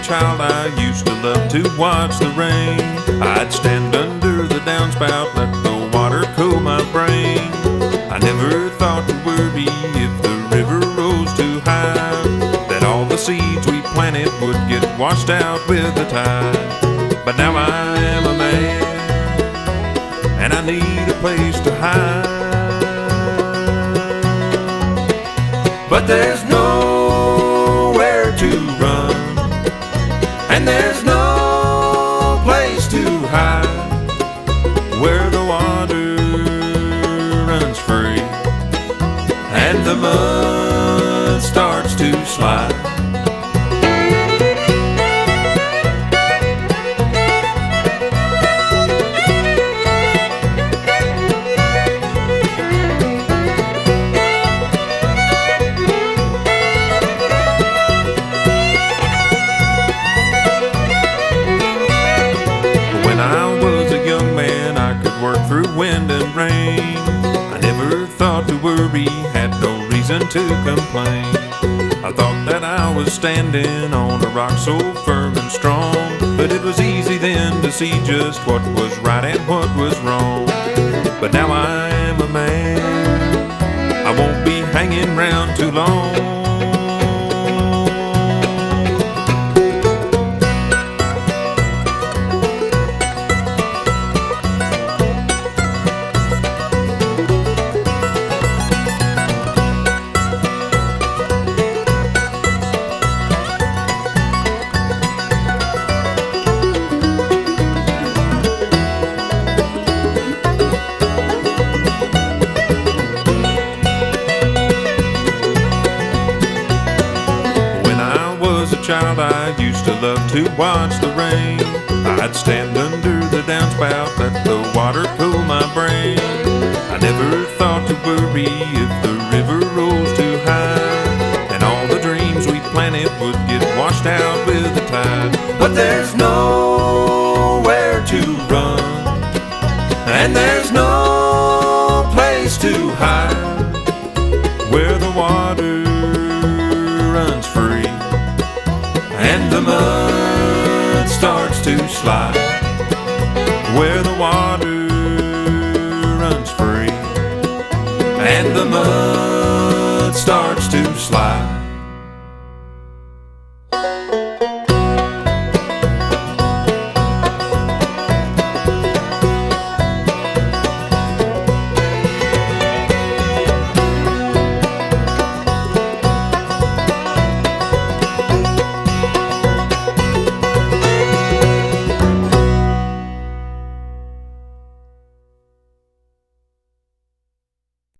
child, I used to love to watch the rain. I'd stand under the downspout, let the water cool my brain. I never thought to worry if the river rose too high, that all the seeds we planted would get washed out with the tide. But now I am a man, and I need a place to hide. But there's nowhere to run, and there's no place to hide, where the water runs free and the mud starts to slide. When I was a young man, I could work through wind and rain. I never thought to worry, had no reason to complain. I thought that I was standing on a rock so firm and strong, but it was easy then to see just what was right and what was wrong. But now I am a man, I won't be hanging round too long. Child, I used to love to watch the rain. I'd stand under the downspout, let the water cool my brain. I never thought to worry if the river rose too high, and all the dreams we planted would get washed out with the tide. But there's nowhere to run, and there's no place to hide, where the water runs free and the mud starts to slide, where the water runs free and the mud starts to slide.